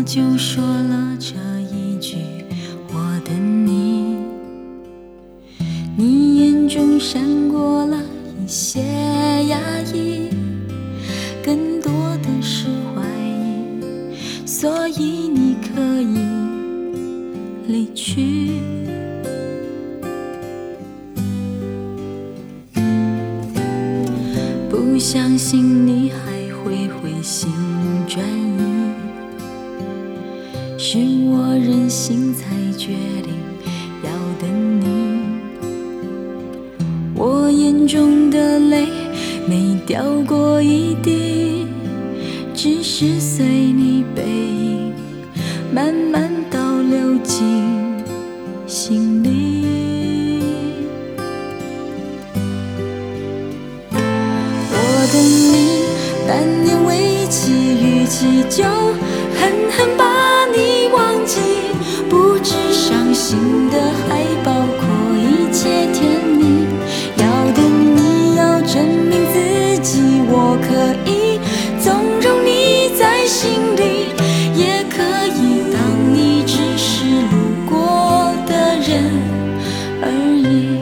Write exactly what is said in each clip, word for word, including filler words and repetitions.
就说了这一句我等你，你眼中闪过了一些压抑，更多的是怀疑，所以你可以离去。不相信你还会回心转意，是我任性才决定要等你。我眼中的泪没掉过一滴，只是随你背影慢慢倒流进心里。我等你半年为期，逾期就狠狠把你忘记，不止伤心的还包括一切甜蜜。要等你要证明自己，我可以纵容你在心里，也可以当你只是路过的人而已。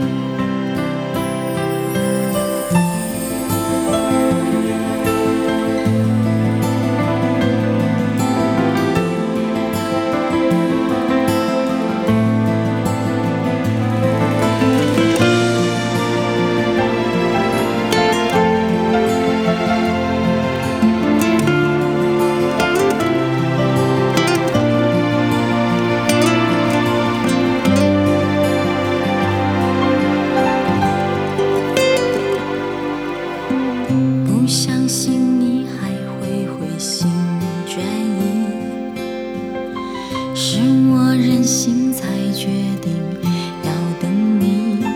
不相信你还会回心转意，是我任性才决定要等你。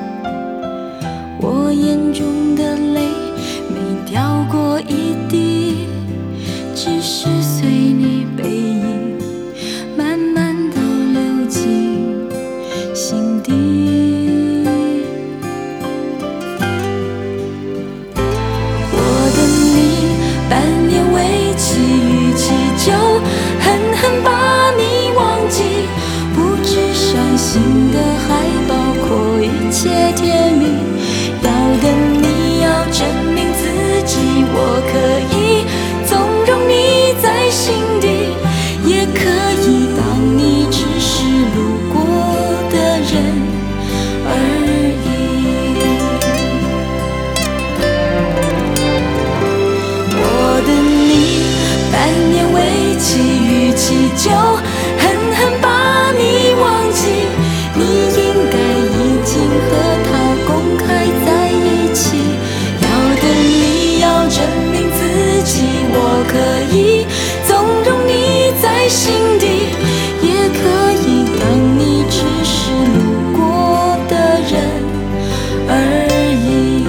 我眼中的泪没掉过一滴，只是随你背影慢慢地流进心底。半年为期，逾期就狠狠把你忘记，不止伤心的还包括一切甜蜜。要等你要证明自己，我可以纵容你在心底，也可以当你只是路过的人而已。半年为期，逾期就狠狠把你忘记，你应该已经和他公开在一起。要等你要证明自己，我可以纵容你在心底，也可以当你只是路过的人而已。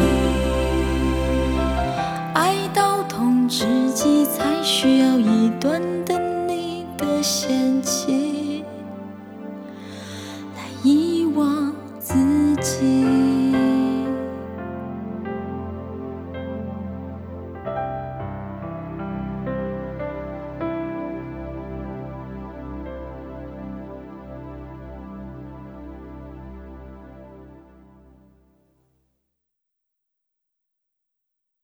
爱到痛之际才需要一段等你的嫌弃，来遗忘自己。